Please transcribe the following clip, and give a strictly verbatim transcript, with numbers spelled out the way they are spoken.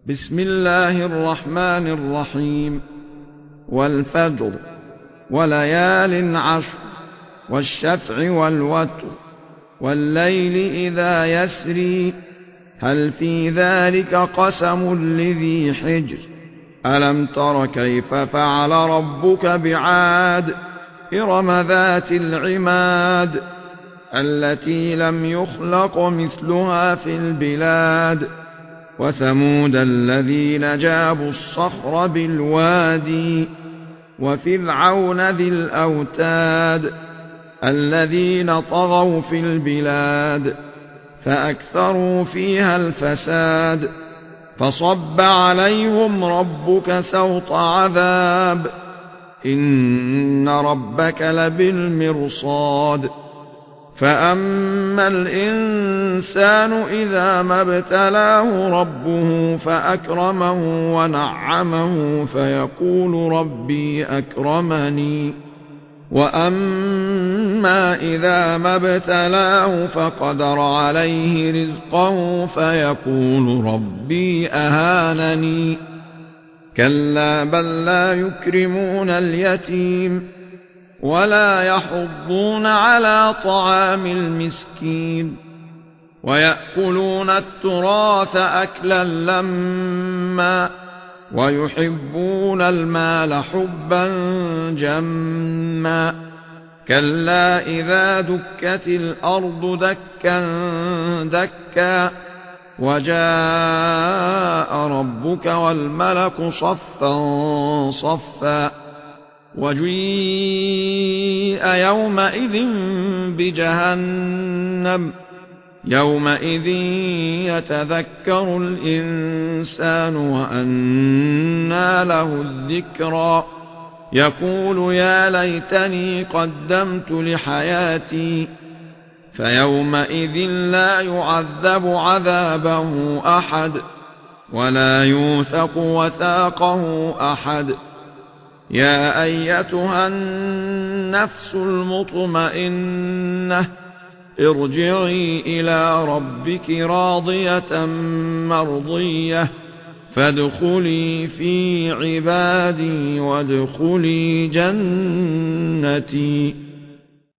بسم الله الرحمن الرحيم. والفجر وليال عشر والشفع والوتر والليل إذا يسري هل في ذلك قسم لذي حجر ألم تر كيف فعل ربك بعاد إرم ذات العماد التي لم يخلق مثلها في البلاد وثمود الذين جابوا الصخر بالوادي وفرعون ذي الأوتاد الذين طغوا في البلاد فأكثروا فيها الفساد فصب عليهم ربك سوط عذاب إن ربك لبالمرصاد فأما الإنسان إذا ما ابتلاه ربه فأكرمه ونعمه فيقول ربي أكرمني وأما إذا ما ابتلاه فقدر عليه رزقه فيقول ربي أهانني كلا بل لا يكرمون اليتيم ولا يحضون على طعام المسكين ويأكلون التراث أكلا لما ويحبون المال حبا جما كلا إذا دكت الأرض دكا دكا وجاء ربك والملك صفا صفا وجيء يومئذ بجهنم يومئذ يتذكر الإنسان وأنى له الذكرى يقول يا ليتني قدمت لحياتي فيومئذ لا يعذب عذابه أحد ولا يوثق وثاقه أحد يا أيتها النفس المطمئنة ارجعي إلى ربك راضية مرضية فادخلي في عبادي وادخلي جنتي.